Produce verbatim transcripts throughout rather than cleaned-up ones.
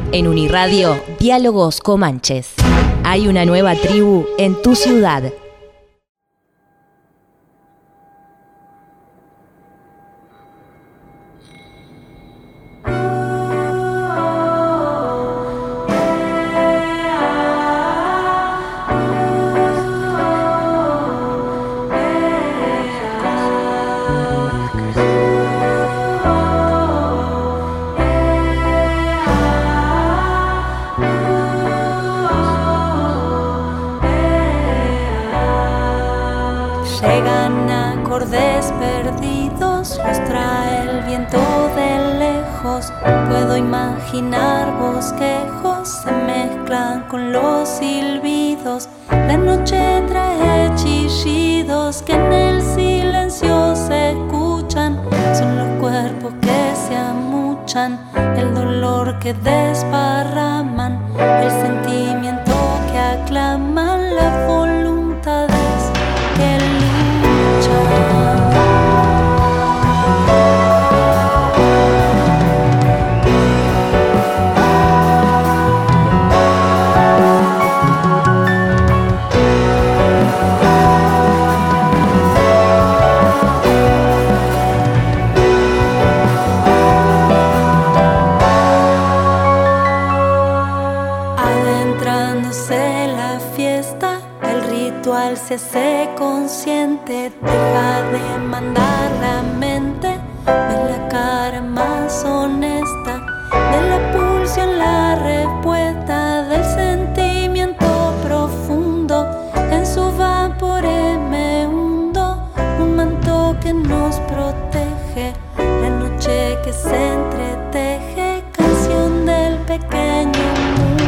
En Uniradio, Diálogos Comanches. Hay una nueva tribu en tu ciudad. Llegan acordes perdidos, los trae el viento de lejos. Puedo imaginar bosquejos, se mezclan con los silbidos. La noche trae chillidos que en el silencio se escuchan. Son los cuerpos que se amuchan, el dolor que desparraman, el sentimiento que aclaman, las voluntades que luchan. Adentrándose la fiesta, el ritual se hace consciente, deja de mandar la mente, ve la cara más honesta, de la pulsión la respuesta, del sentimiento profundo, en su vapores me hundo, un manto que nos protege, la noche que se entreteje, canción del pequeño mundo.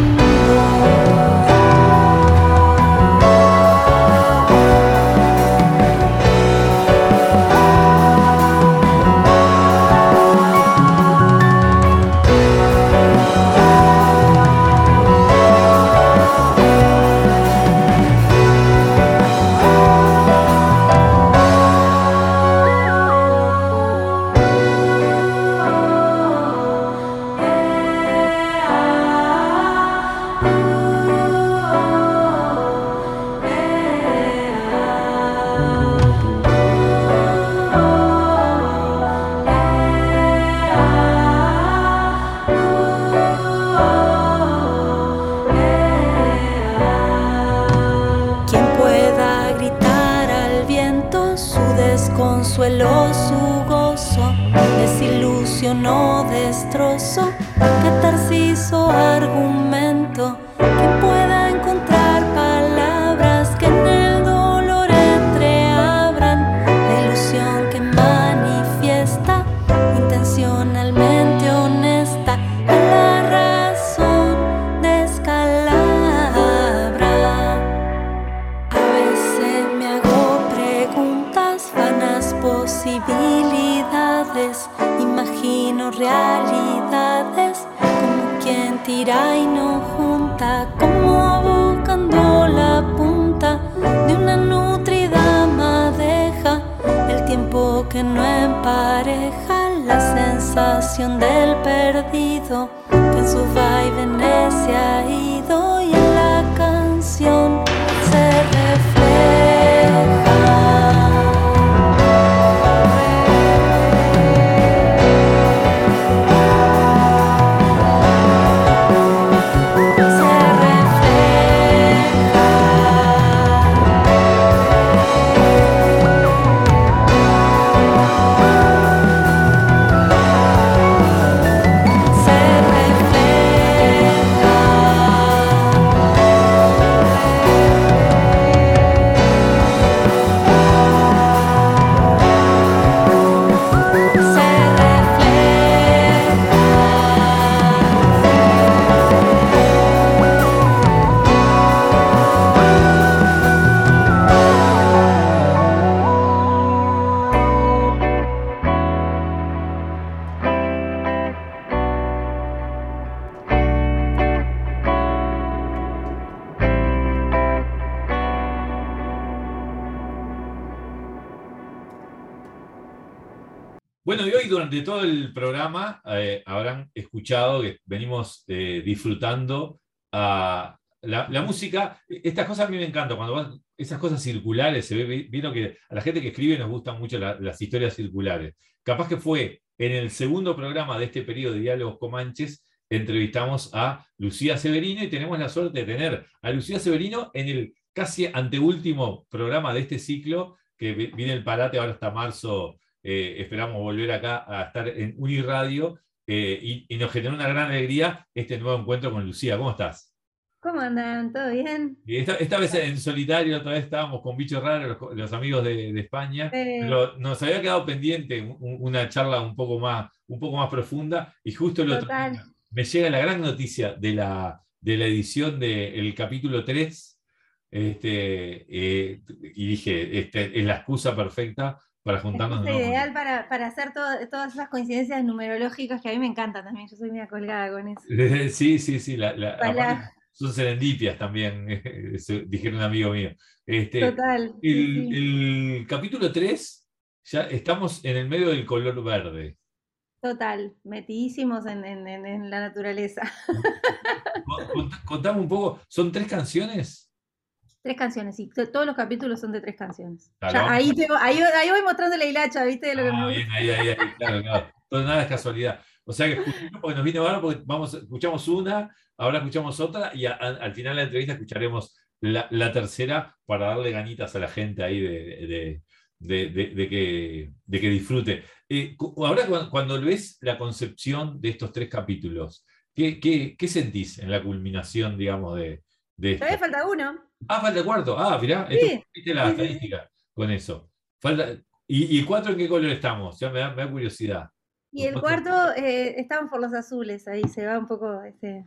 Consuelo su gozo, desilusionó, destrozo, catarsizo, argumento, que pueda encontrar palabras que en el dolor entreabran, la ilusión que manifiesta, intencionalmente honesta, a la razón descalabra. A veces me hago preguntas, vanas posibilidades, imagino realidades, como quien tira y no junta, como buscando la punta de una nutrida madeja, el tiempo que no empareja, la sensación del perdido, que en sus vaivenes se ha ido y en la canción se refleja. Se refleja. Bueno, y hoy durante todo el programa eh, habrán escuchado que venimos eh, disfrutando a la, la música. Estas cosas a mí me encantan, cuando van esas cosas circulares, se ve, vieron que a la gente que escribe nos gustan mucho la- las historias circulares. Capaz que fue en el segundo programa de este periodo de Diálogos Comanches, entrevistamos a Lucía Severino y tenemos la suerte de tener a Lucía Severino en el casi anteúltimo programa de este ciclo, que vi- viene el parate ahora hasta marzo. Eh, esperamos volver acá a estar en Uniradio eh, y, y nos generó una gran alegría este nuevo encuentro con Lucía. ¿Cómo estás? ¿Cómo andan? ¿Todo bien? Y esta, esta vez en solitario, otra vez estábamos con Bicho Raro, los, los amigos de, de España, Eh, pero nos había quedado pendiente un- una charla un poco más, un poco más profunda y justo el otro total. día me llega la gran noticia de la, de la edición del capítulo tres este, eh, y dije, este, es la excusa perfecta para juntarnos de Excusa nuevo. ideal para, para hacer todo- todas esas coincidencias numerológicas que a mí me encantan también. Yo soy media colgada con eso. Sí, sí, sí. La, la- aparte Ojalá. son serendipias también, eso dijeron un amigo mío. Este, Total, sí, el, sí. el capítulo tres ya estamos en el medio del color verde. Total. Metidísimos en, en- en- en la naturaleza. Con- cont- Contame un poco, ¿son tres canciones? Tres canciones, sí. To- Todos los capítulos son de tres canciones. Ah, Ya, lo vamos ahí, te- ahí, ahí voy mostrando la hilacha, ¿viste? De lo que me Ah, gusta. bien, ahí, ahí, ahí, claro, claro. Todo nada es casualidad. O sea que escuchamos porque nos viene ahora porque vamos, escuchamos una, ahora escuchamos otra y a- a- al final de la entrevista escucharemos la, la tercera para darle ganitas a la gente ahí de, de- de- de- de que, de que disfrute. Eh, cu- ahora cuando, cuando ves la concepción de estos tres capítulos, ¿qué, qué, qué sentís en la culminación, digamos, de, de esto? Todavía falta uno. Ah, falta el cuarto. Ah, mirá, esto, Sí, viste la sí, sí, sí. estadística con eso. Falta, ¿y, y el cuatro en qué color estamos? Ya me da, me da curiosidad. Y el cuarto, eh, estamos por los azules, ahí se va un poco, este,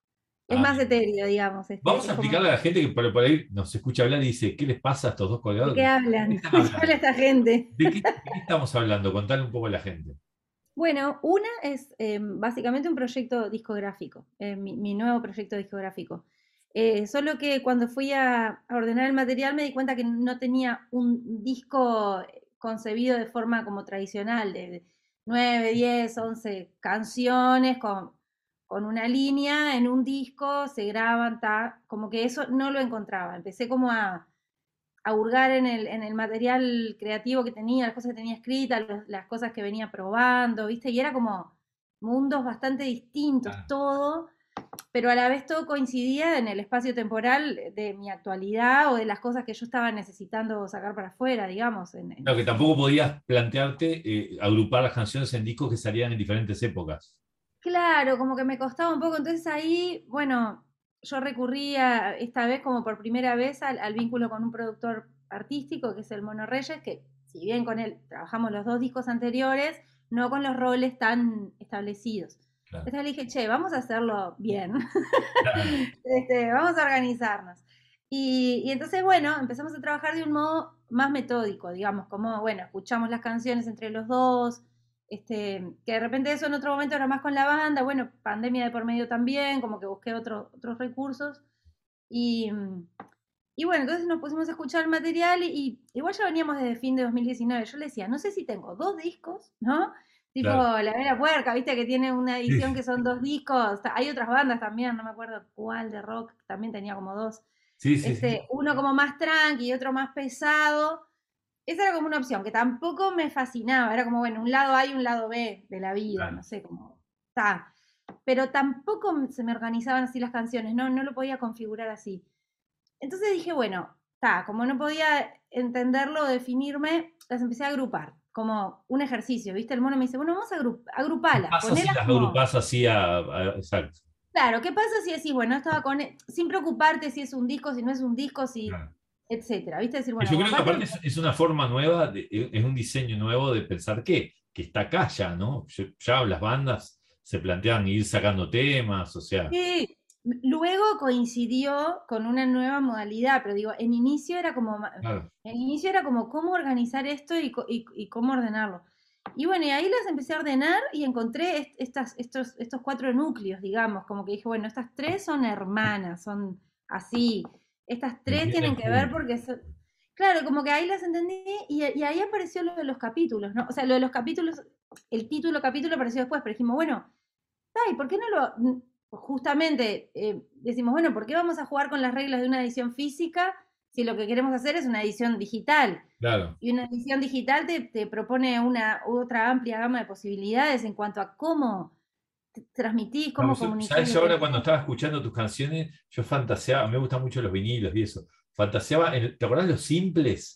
es Ah, más bien. etéreo, digamos. Este, Vamos es a como, explicarle a la gente que por, por ahí nos escucha hablar y dice, ¿qué les pasa a estos dos ¿de colgados? qué ¿De qué hablan? están ¿De qué habla hablando? esta gente? ¿De qué, de qué estamos hablando? Contale un poco a la gente. Bueno, una es eh, básicamente un proyecto discográfico, eh, mi, mi nuevo proyecto discográfico. Eh, solo que cuando fui a, a ordenar el material me di cuenta que no tenía un disco concebido de forma como tradicional, de nueve, diez, once canciones con, con una línea en un disco, se graban, ta, como que eso no lo encontraba. Empecé como a, a hurgar en el, en el material creativo que tenía, las cosas que tenía escritas, los- las cosas que venía probando, ¿viste? Y era como mundos bastante distintos, Ah, todo, pero a la vez todo coincidía en el espacio temporal de mi actualidad o de las cosas que yo estaba necesitando sacar para afuera, digamos. En, en- claro, que tampoco podías plantearte eh, agrupar las canciones en discos que salían en diferentes épocas. Claro, como que me costaba un poco, entonces ahí, bueno, yo recurría esta vez como por primera vez al, al vínculo con un productor artístico, que es el Mono Reyes, que si bien con él trabajamos los dos discos anteriores, no con los roles tan establecidos. Claro. Entonces le dije, che, vamos a hacerlo bien, Claro. este, vamos a organizarnos. Y, y entonces, bueno, empezamos a trabajar de un modo más metódico, digamos, como, bueno, escuchamos las canciones entre los dos, este, que de repente eso en otro momento era más con la banda, bueno, pandemia de por medio también, como que busqué otro, otros recursos. Y, y bueno, entonces nos pusimos a escuchar el material y, y igual ya veníamos desde fin de dos mil diecinueve. Yo le decía, no sé si tengo dos discos, ¿no? Tipo Claro. La Vera Puerca, viste que tiene una edición Sí, que son dos discos. Hay otras bandas también, no me acuerdo cuál de rock, también tenía como dos. sí, sí, sí. Este, uno como más tranqui y otro más pesado. Esa era como una opción que tampoco me fascinaba. Era como, bueno, un lado A y un lado B de la vida, Claro. no sé, como está. Pero tampoco se me organizaban así las canciones, no, no lo podía configurar así. Entonces dije, bueno, está, como no podía entenderlo, definirme, las empecé a agrupar, como un ejercicio, ¿viste? El mono me dice, bueno, vamos a agru- ¿Qué agruparlas, pasa si ponelas las como... agrupás así a, a- exacto? Claro, ¿qué pasa si decís, bueno, estaba con... sin preocuparte si es un disco, si no es un disco, si... Claro. etcétera, ¿viste? Decir, Y bueno, yo como creo que aparte... aparte es, es una forma nueva, de- es un diseño nuevo de pensar que, que está acá ya, ¿no? Yo- Ya las bandas se plantean ir sacando temas, o sea, Sí, luego coincidió con una nueva modalidad, pero digo, en inicio era como, ma- claro, en inicio era como cómo organizar esto y, co- y- y cómo ordenarlo. Y bueno, y ahí las empecé a ordenar y encontré est- estas, estos, estos cuatro núcleos, digamos, como que dije, bueno, estas tres son hermanas, son así, estas tres entienden tienen que ver juntos. porque son... Claro, como que ahí las entendí y, y ahí apareció lo de los capítulos, ¿no? O sea, lo de los capítulos el título capítulo apareció después, pero dijimos, bueno, ay, ¿por qué no lo...? Justamente eh, decimos, bueno, ¿por qué vamos a jugar con las reglas de una edición física si lo que queremos hacer es una edición digital? Claro. Y una edición digital te, te propone una otra amplia gama de posibilidades en cuanto a cómo transmitís, cómo No, yo- comunicás. ¿sabes? lo Yo que ahora haces. cuando estaba escuchando tus canciones, yo fantaseaba, me gustan mucho los vinilos y eso. Fantaseaba, en- ¿te acordás los simples?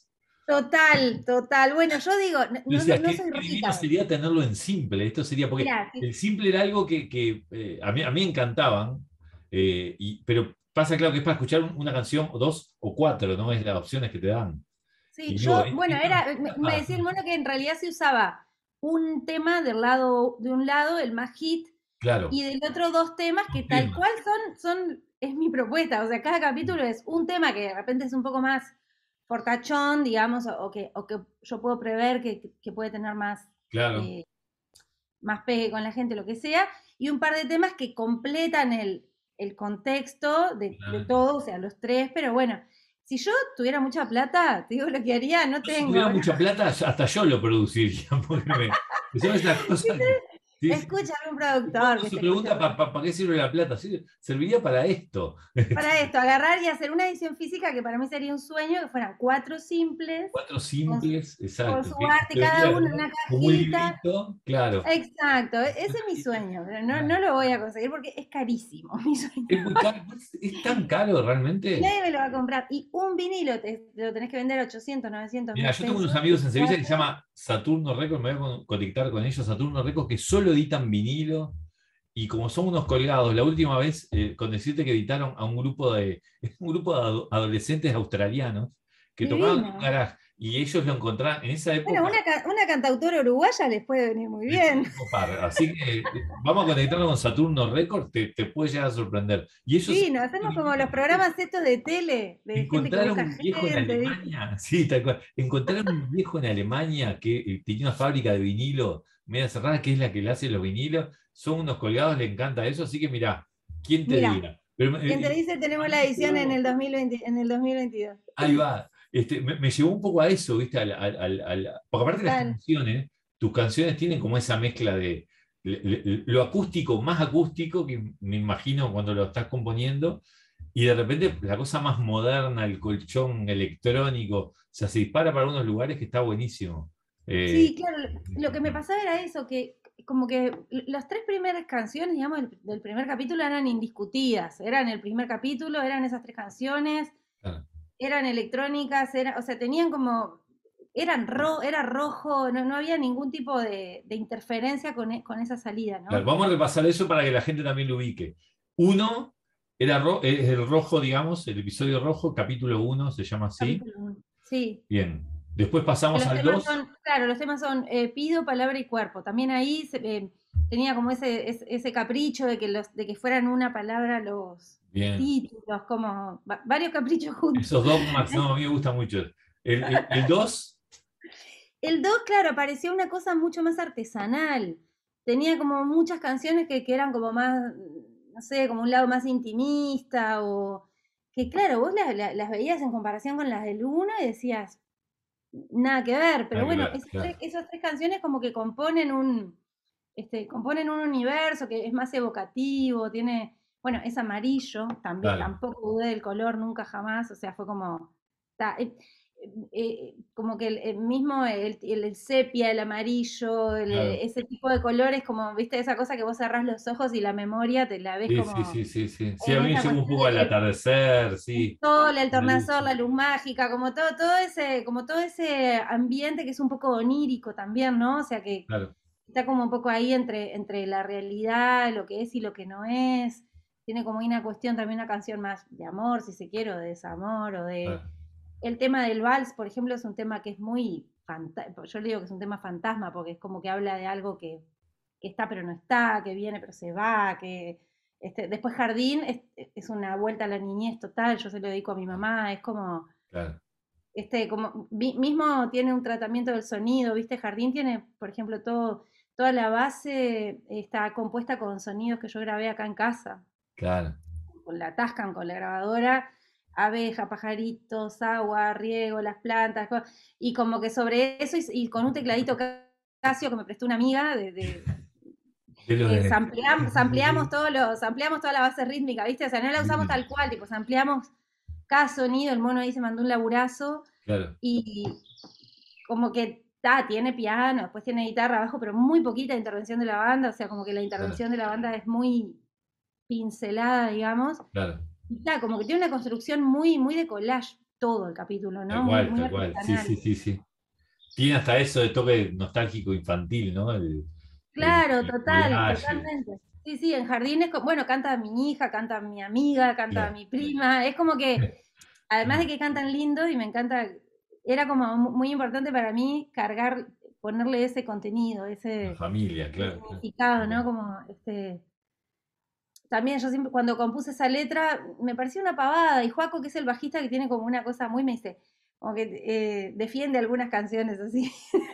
Total, total. Bueno, yo digo, Yo no, no, decía, no ¿qué, soy qué divino rica. sería tenerlo en simple? Esto sería, porque Mirá, sí, el simple era algo que, que, eh, a mí, a mí encantaban, eh, y, pero pasa claro que es para escuchar un- una canción o dos o cuatro, ¿no? Es las opciones que te dan. sí, Y digo, yo, es- bueno, esto era, me, no me para decía el hacer. mono que en realidad se usaba un tema del lado, de un lado, el más hit, Claro, y del otro dos temas que los tal cual temas. son, son, es mi propuesta. O sea, cada capítulo es un tema que de repente es un poco más fortachón, digamos, o, o que, o que yo puedo prever que, que puede tener más, Claro, eh, más pegue con la gente, lo que sea, y un par de temas que completan el, el contexto de, de claro. todo, o sea, los tres, pero bueno, si yo tuviera mucha plata, te digo lo que haría, no Yo si tengo, tuviera ¿no? mucha plata, hasta yo lo produciría, porque me, son esas cosas que... Sí, sí, Escucha a un y todo el productor mundo que se te escucha. pregunta, ¿para qué sirve la plata? Sí, serviría para esto. Para esto, agarrar y hacer una edición física que para mí sería un sueño, que fueran cuatro simples, Cuatro con su, simples, con exacto. su Que arte, se cada vería, uno en ¿no? una Como un cajita. librito, claro. Exacto, e- ese es mi sueño, pero no, no lo voy a conseguir porque es carísimo mi sueño. Es muy caro, es, es tan caro Y realmente. nadie me lo va a comprar. Y un vinilo te, te lo tenés que vender a ochocientos, novecientos Mira, mil yo tengo unos pesos. amigos en Sevilla que se Cuatro. llama Saturno Records, me voy a con- conectar con ellos, Saturno Records, que solo editan vinilo. Y como son unos colgados, la última vez, eh, con decirte que editaron a un grupo de, un grupo de ado- adolescentes australianos que tocaban en un Divino. garage y ellos lo encontraron en esa Bueno, época. una, ca- una cantautora uruguaya les puede venir muy Les bien. puede copar. Así que eh, vamos a conectarnos con Saturno Records, te, te puede llegar a sorprender. Y ellos, Sí, nos estos hacemos como vinilos, los programas estos de tele, de gente que encontraron busca un viejo en gente, ¿viste? Alemania, sí, tal cual. Encontraron un viejo en Alemania que eh, tenía una fábrica de vinilo media cerrada, que es la que le hace los vinilos. Son unos colgados, le encanta eso. Así que mirá, ¿quién te Mira, diga? Pero, quien te eh, dice tenemos a mí la me edición en llevó- el dos mil veinte, en el dos mil veintidós. ahí va. Este, me, me llevó un poco a eso, ¿viste? Al- al- al- al- porque aparte las Total. canciones, tus canciones tienen como esa mezcla de le- le- lo acústico, más acústico que me imagino cuando lo estás componiendo, y de repente la cosa más moderna, el colchón electrónico, o sea, se dispara para unos lugares que está buenísimo. Eh, Sí, claro, lo que me pasaba era eso, que como que las tres primeras canciones, digamos, del, del primer capítulo eran indiscutidas, eran el primer capítulo, eran esas tres canciones, claro, eran electrónicas, era, o sea, tenían como, eran ro, era rojo, no, no había ningún tipo de, de interferencia con, e- con esa salida, claro. ¿no? Vamos a repasar eso para que la gente también lo ubique. Uno era ro- es el rojo, digamos, el episodio rojo, capítulo uno, se llama así. Capítulo uno. Sí. Bien. Después pasamos Los al temas dos. son, claro, los temas son eh, pido, palabra y cuerpo. También ahí se, eh, tenía como ese, ese, ese capricho de que, los, de que fueran una palabra los, los Bien. títulos, como va- varios caprichos juntos. Esos dogmas, no, a mí me gusta mucho. El, el, el dos, El dos, claro, parecía una cosa mucho más artesanal. Tenía como muchas canciones que, que eran como más, no sé, como un lado más intimista o que claro, vos la- la- las veías en comparación con las del uno y decías, nada que ver, pero nada que bueno, ver, esas tres, claro. esas tres canciones como que componen un, este, componen un universo que es más evocativo, tiene, bueno, es amarillo, también, Claro. tampoco dudé del color nunca jamás, o sea, fue como, ta- eh, eh, como que el, el mismo, el, el- el sepia, el amarillo, el- Claro. ese tipo de colores, como, viste, esa cosa que vos cerrás los ojos y la memoria te la ves Sí, sí, como sí, sí, sí. Sí, a en mí me esa llegó un cuestión poco al de atardecer, el sí. sol, el La luz. tornasol, la luz mágica, como todo, todo ese, como todo ese ambiente que es un poco onírico también, ¿no? O sea que Claro, está como un poco ahí entre, entre la realidad, lo que es y lo que no es. Tiene como una cuestión también, una canción más de amor, si se quiere, o de desamor, o de... claro, El tema del vals, por ejemplo, es un tema que es muy... fanta- Yo le digo que es un tema fantasma, porque es como que habla de algo que, que está pero no está, que viene pero se va, que... Este, después Jardín es, es una vuelta a la niñez total, yo se lo dedico a mi mamá, es como claro. este, como vi- mismo tiene un tratamiento del sonido, ¿viste? Jardín tiene, por ejemplo, todo, toda la base está compuesta con sonidos que yo grabé acá en casa, Claro. con la Tascam, con la grabadora, abeja, pajaritos, agua, riego, las plantas, co- y como que sobre eso y, y con un tecladito Casio que me prestó una amiga de, de De lo eh, de- sampleamos, sampleamos, todos los, sampleamos toda la base rítmica, ¿viste? O sea, no la usamos tal cual, tipo, sampleamos cada sonido, el mono ahí se mandó un laburazo Claro, y como que ta, tiene piano, después tiene guitarra abajo, pero muy poquita intervención de la banda, o sea, como que la intervención de la banda es muy pincelada, digamos. claro. Y ta, como que tiene una construcción muy, muy de collage todo el capítulo, ¿no? Tal Muy, cual, muy tal cual. Sí, artesanal. sí, sí, sí. Tiene hasta eso de toque nostálgico infantil, ¿no? El, el, Claro, el total, collage. totalmente. Sí, sí, en jardines, co- bueno, canta mi hija, canta mi amiga, canta Claro. mi prima, es como que, además de que cantan lindo y me encanta, era como mu- muy importante para mí cargar, ponerle ese contenido, La ese, familia, ese claro, claro. significado, ¿no? Como este, también yo siempre, cuando compuse esa letra, me pareció una pavada, y Joaco, que es el bajista, que tiene como una cosa muy, me dice, como que eh, defiende algunas canciones así.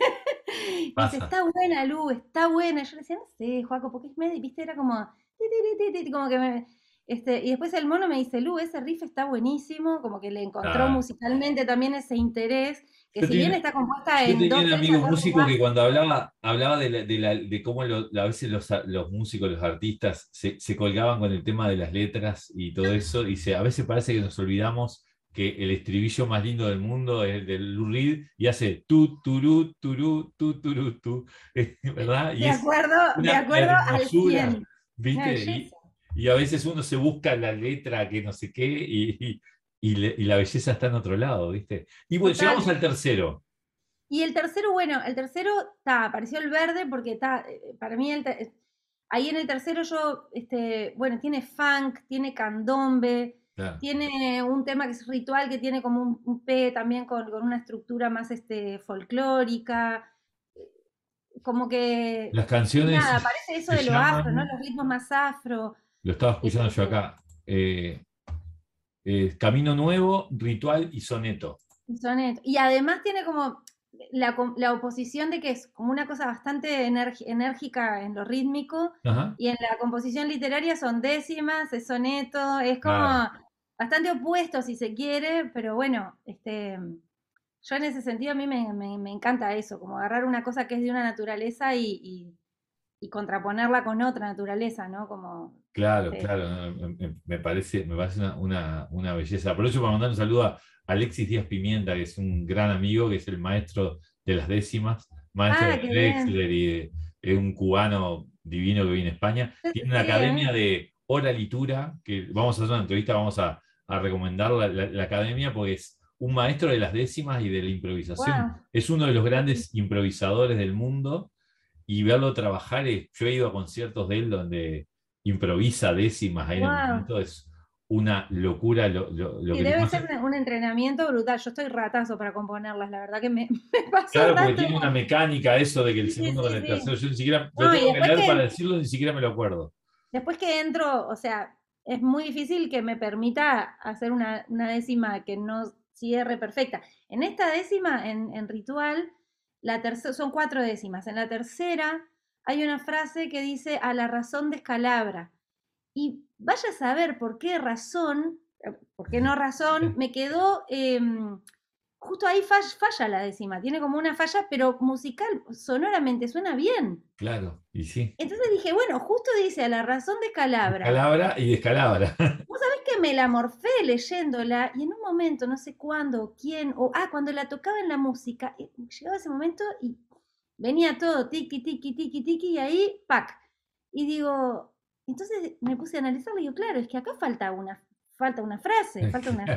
Me dice, Pasa. está buena, Lu, está buena. Yo le decía, no sé, Joaco, porque es medio, viste, era como, ti, ti, ti, ti, ti, como que me, este, y después el mono me dice, Lu, ese riff está buenísimo, como que le encontró Ah, musicalmente también ese interés, que Yo si bien tenía, está compuesta yo en tenía do, un tres amigo acordes músico que cuando básicos. hablaba, hablaba de, la- de, la- de cómo lo- a veces los, los músicos, los artistas, se, se colgaban con el tema de las letras y todo eso, y se, a veces parece que nos olvidamos que el estribillo más lindo del mundo es el del Lou Reed y hace tu, turú, turú, tu, turú, tu, ¿verdad? Y De es acuerdo, de una acuerdo al hermosura, cien. Una ¿viste? Y, belleza. y a veces uno se busca la letra que no sé qué y, y, y le- y la belleza está en otro lado, ¿viste? Y bueno, llegamos Total. al tercero. Y el tercero, bueno, el tercero, está, apareció el verde porque está, para mí, el te- ahí en el tercero yo, este, bueno, tiene funk, tiene candombe, Claro. tiene un tema que es ritual, que tiene como un, un P también con, con una estructura más este, folclórica, como que, Las canciones nada, parece eso se de lo afro, ¿no? llaman, Los ritmos más afro. lo estaba escuchando yo Este, acá, eh, eh, Camino Nuevo, Ritual y Soneto. y soneto. Y además tiene como la, com- la oposición de que es como una cosa bastante energi- enérgica en lo rítmico Ajá, y en la composición literaria son décimas, es soneto, es como claro, bastante opuesto si se quiere, pero bueno, este, yo en ese sentido a mí me, me- me encanta eso, como agarrar una cosa que es de una naturaleza y, y- y contraponerla con otra naturaleza, ¿no? Como, claro, este, claro. No, me, me- me parece, me parece una, una, una belleza. Aprovecho para mandar un saludo a Alexis Díaz Pimienta, que es un gran amigo, que es el maestro de las décimas, maestro de ah, qué bien. Drexler y de, es un cubano divino que vive en España. Sí, Tiene una sí, a academia mí. de oralitura, que vamos a hacer una entrevista, vamos a, a recomendar la, la- la academia, porque es un maestro de las décimas y de la improvisación. Wow. Es uno de los grandes improvisadores del mundo y verlo trabajar, es- yo he ido a conciertos de él donde improvisa décimas ahí en el Wow. momento, es una locura lo, lo- lo Sí, que tiene debe que ser hacer. un un entrenamiento brutal. Yo estoy ratazo para componerlas, la verdad que me, me pasó Claro, porque tanto tiene una como... mecánica eso de que el Sí, sí, segundo con sí, el tercero, sí. yo ni siquiera lo No, y tengo que después leer para que, decirlo, ni siquiera me lo acuerdo. después que entro, o sea, es muy difícil que me permita hacer una, una décima que no cierre perfecta. En esta décima, en, en ritual, la tercera, son cuatro décimas. En la tercera hay una frase que dice a la razón descalabra. Y vaya a saber por qué razón, eh, por qué no razón, me quedó, eh, justo ahí falla, falla la décima, tiene como una falla, pero musical, sonoramente suena bien. Claro, y sí. Entonces dije, bueno, justo dice a la razón de Calabra. Descalabra y descalabra. Vos sabés que me la morfé leyéndola y en un momento, no sé cuándo, quién, o ah, cuando la tocaba en la música, eh, llegaba ese momento y venía todo tiki, tiki, tiki, tiki, y ahí, ¡pac! Y digo, entonces me puse a analizarlo y digo, claro, es que acá falta una, falta una frase, falta una.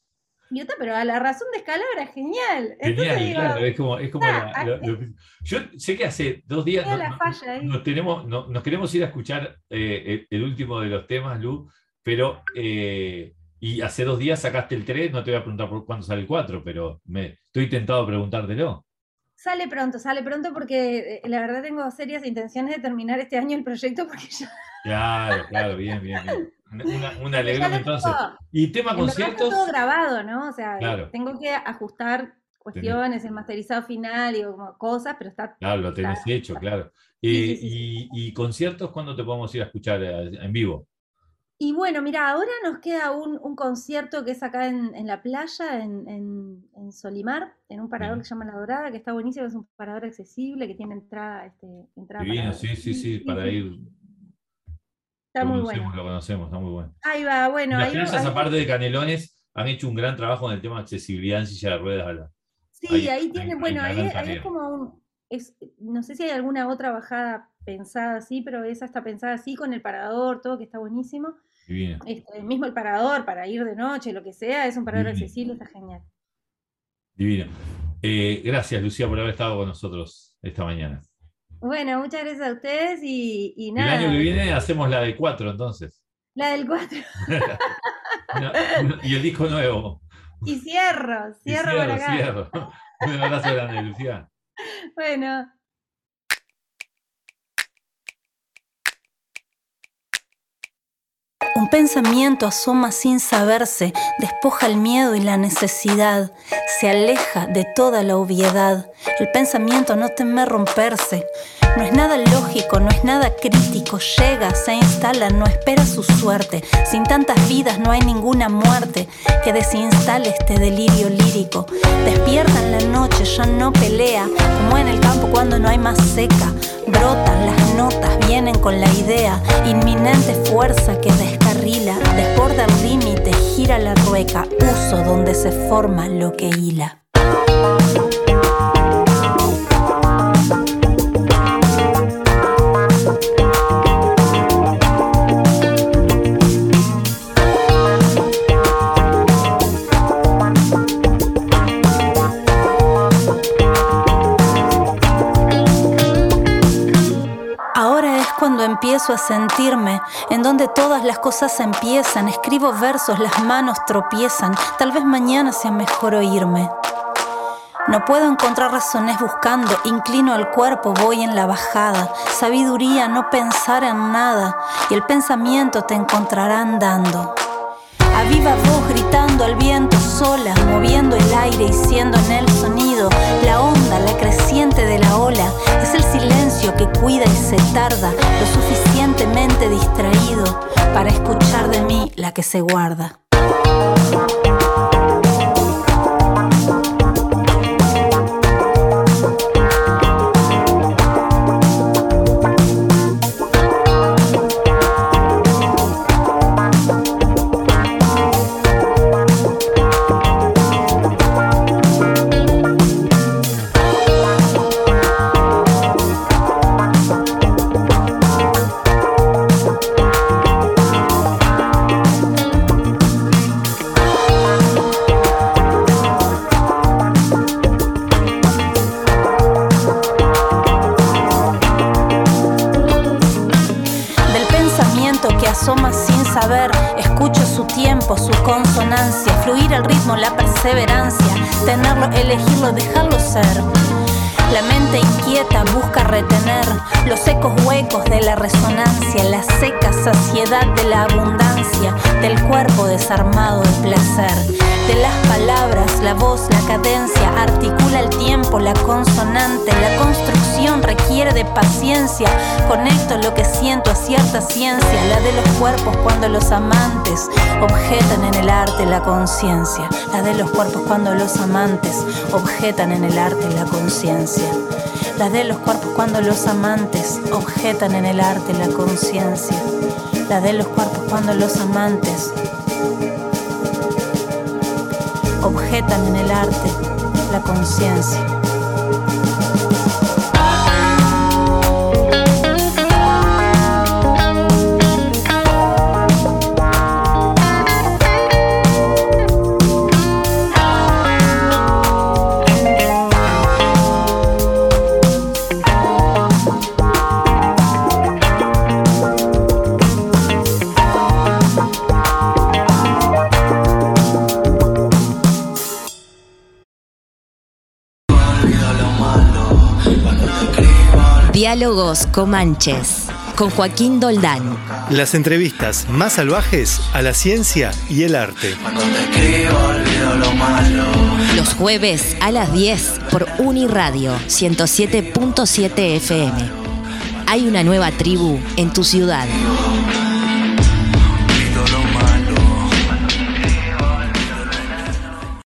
Y yo, "Ta, pero a la razón de escalabra es genial. Entonces Genial, digo, claro, es como, es como está, la- lo- lo- yo sé que hace dos días queda no- la no- falla ahí. nos, tenemos, no- nos queremos ir a escuchar eh, el, el último de los temas, Lu, pero eh, y hace dos días sacaste el tres, no te voy a preguntar por cuándo sale el cuatro, pero me, estoy tentado a preguntártelo. Sale pronto, sale pronto porque eh, la verdad tengo serias intenciones de terminar este año el proyecto porque ya, Claro, claro, bien, bien, bien. Una- un porque ya alegrón lo entonces. tengo, ¿Y tema en verdad está todo conciertos? grabado, ¿no? O sea, eh, Claro, tengo que ajustar tenés- cuestiones, el masterizado final y como cosas, pero está, claro, lo está, tenés hecho, claro. sí, Eh, sí, sí, sí. y, y conciertos, ¿cuándo te podemos ir a escuchar eh, en vivo? Y bueno, mira, ahora nos queda un, un concierto que es acá en, en la playa, en, en, en Solimar, en un parador Bien. que se llama La Dorada, que está buenísimo, es un parador accesible, que tiene entrada, este, entrada Divino, para... sí, sí, sí, para ir. Está Lo muy conocemos, bueno. lo conocemos, está muy bueno. Ahí va, bueno, Las ahí, playas, ahí aparte de Canelones, han hecho un gran trabajo en el tema de accesibilidad en silla de ruedas. A la- sí, Hay, ahí hay- tienen, hay bueno, una ahí, gran ahí es tarea. como un, es, no sé si hay alguna otra bajada pensada así, pero esa está pensada así con el parador, todo que está buenísimo. Divino, Este, mismo el parador para ir de noche, lo que sea, es un parador divino, accesible, está genial. divino. Eh, gracias, Lucía, por haber estado con nosotros esta mañana. Bueno, muchas gracias a ustedes y, y El año que nada, viene hacemos la de cuatro, entonces. la del cuatro. Una- una- y el disco nuevo. Y cierro, Y cierro por cierro, acá. cierro. Un abrazo grande, Lucía. Bueno. Un pensamiento asoma sin saberse, despoja el miedo y la necesidad, se aleja de toda la obviedad. El pensamiento no teme romperse, no es nada lógico, no es nada crítico, llega, se instala, no espera su suerte. Sin tantas vidas no hay ninguna muerte que desinstale este delirio lírico. Despierta en la noche, ya no pelea, como en el campo cuando no hay más seca. Brotan las notas, vienen con la idea, inminente fuerza que descarrila, desborda el límite, gira la rueca, uso donde se forma lo que hila. Cuando empiezo a sentirme en donde todas las cosas empiezan, escribo versos, las manos tropiezan, tal vez mañana sea mejor oírme. No puedo encontrar razones buscando, inclino el cuerpo, voy en la bajada. Sabiduría, no pensar en nada, y el pensamiento te encontrará andando. A viva voz gritando al viento sola, moviendo el aire y siendo en el sonido la onda, la creciente de la ola. Es el silencio que cuida y se tarda, lo suficientemente distraído para escuchar de mí la que se guarda. Asoma sin saber, escucho su tiempo, su consonancia, fluir el ritmo, la perseverancia, tenerlo, elegirlo, dejarlo ser. La mente inquieta busca retener los ecos huecos de la resonancia, la seca saciedad de la abundancia, del cuerpo desarmado de placer. De las palabras, la voz, la cadencia, articula el tiempo, la consonante, la construcción requiere de paciencia. Conecto lo que siento a cierta ciencia, la de los cuerpos cuando los amantes objetan en el arte la conciencia. La de los cuerpos cuando los amantes objetan en el arte la conciencia. La de los cuerpos cuando los amantes objetan en el arte la conciencia. La de los cuerpos cuando los amantes objetan en el arte la conciencia. Diálogos Comanches con Joaquín Doldán. Las entrevistas más salvajes a la ciencia y el arte. Los jueves a las diez por Uniradio ciento siete punto siete F M. Hay una nueva tribu en tu ciudad.